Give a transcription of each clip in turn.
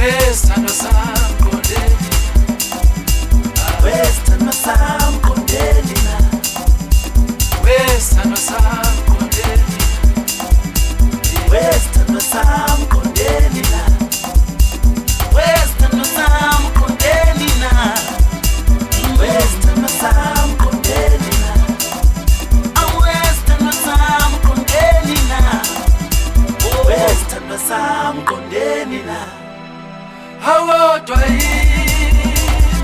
Western Sam Kondeni, Western Sam Kondeni na, Western Sam Kondeni, Western Sam Kondeni na, Western Sam Kondeni na, Western Sam Kondeni na, Western Sam Kondeni na, Western Sam Kondeni na. awodwa yini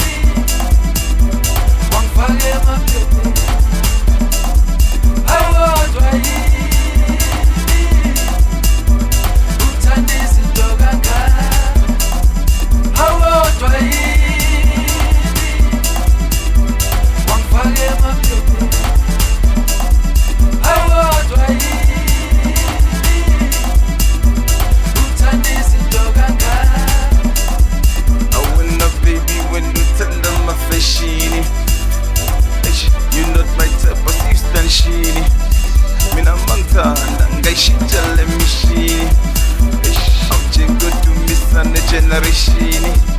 wangifake emaphephe, awodwa yini uthanda izinto kangaka, awodwa yini wangifake emaphephe, awodwa yini uthanda izinto kangaka. Shini, you not my type, but you stand shini. Mina mangtanda, ngaishija le mishini. I'm jingo to miss and generation.